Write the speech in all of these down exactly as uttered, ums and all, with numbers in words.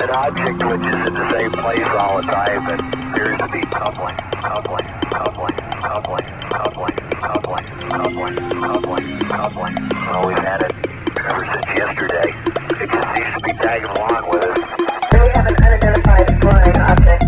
An object which is in the same place all the time and appears to be coupling, coupling, coupling, coupling, coupling, coupling, coupling, coupling, coupling. Well, we've had it ever since yesterday. It just seems to be tagging along with us. We have an unidentified flying object.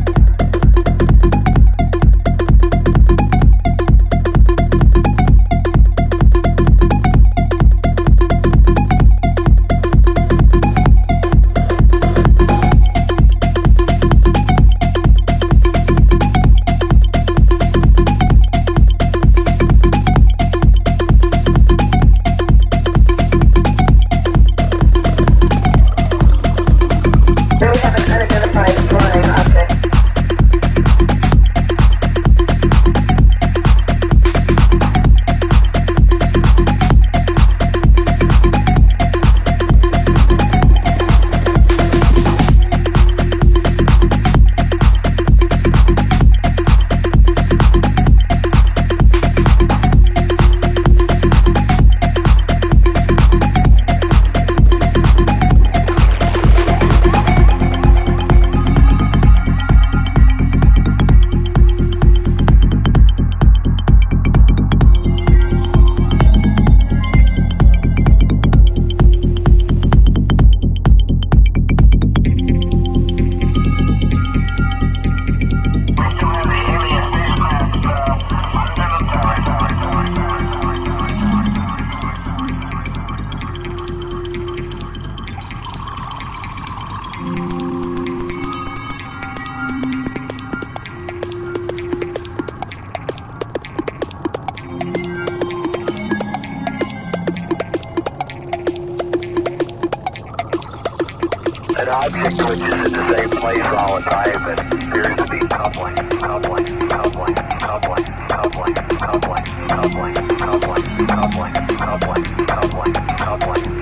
An object which is in the same place all the time and appears to be coupling, coupling, coupling, coupling, coupling, coupling, coupling, coupling, coupling, coupling, coupling, coupling, coupling.